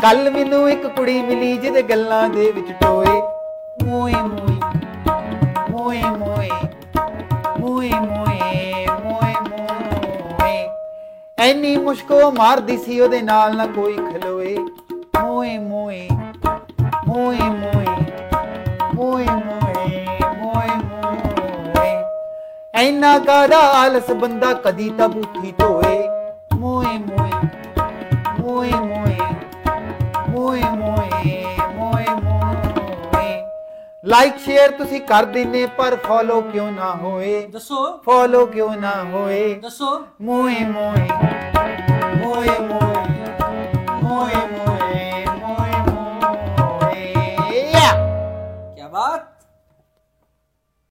ਕੱਲ ਮੈਨੂੰ ਇੱਕ ਕੁੜੀ ਮਿਲੀ ਜਿਹਦੇ ਗੱਲਾਂ ਦੇ ਵਿੱਚ ਟੋਏ ਮੋਏ ਮੋਏ ਮੋਏ ਮੋਏ ਮੋਏ ਮੋਏ ਮੋਏ ਮੋਏ ਐਨੀ ਮੁਸ਼ਕੋ ਮਾਰਦੀ ਸੀ ਉਹਦੇ ਨਾਲ ਨਾ ਕੋਈ ਖਲੋਏ ਮੋਏ ਮੋਏ ਮੋਏ ਮੋਏ ਮੋਏ ਮੋਏ ਮੋਏ ਮੋਏ ਐਨਾ ਕਾਦਾ ਆਲਸ ਬੰਦਾ ਕਦੀ ਤਾਂ ਬੂਥੀ ਧੋਏ ਮੋਏ ਮੋਏ ਮੋਏ ਮੋਏ ਮੋਏ ਮੋਏ ਮੋਏ ਮੋਏ ਲਾਈਕ ਸ਼ੇਅਰ ਤੁਸੀਂ ਕਰ ਦਿੰਨੇ ਪਰ ਫੋਲੋ ਕਿਉਂ ਨਾ ਹੋਏ ਦੱਸੋ ਫੋਲੋ ਕਿਉਂ ਨਾ ਹੋਏ ਦੱਸੋ ਮੋਏ ਮੋਏ ਮੋਏ ਮੋਏ